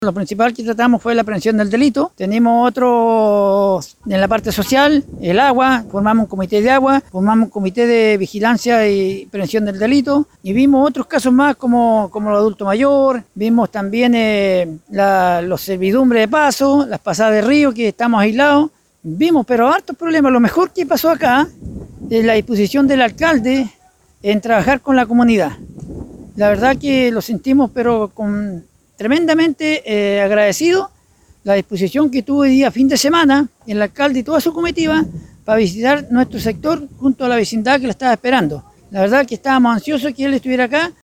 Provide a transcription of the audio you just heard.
Lo principal que tratamos fue la prevención del delito. Tenemos otros en la parte social, el agua, formamos un comité de agua, formamos un comité de vigilancia y prevención del delito. Y vimos otros casos más como los adultos mayores, vimos también los servidumbres de paso, las pasadas de río que estamos aislados. Vimos, pero hartos problemas. Lo mejor que pasó acá es la disposición del alcalde en trabajar con la comunidad. La verdad que lo sentimos, pero tremendamente agradecido la disposición que tuvo hoy día fin de semana el alcalde y toda su comitiva para visitar nuestro sector junto a la vecindad que lo estaba esperando. La verdad que estábamos ansiosos que él estuviera acá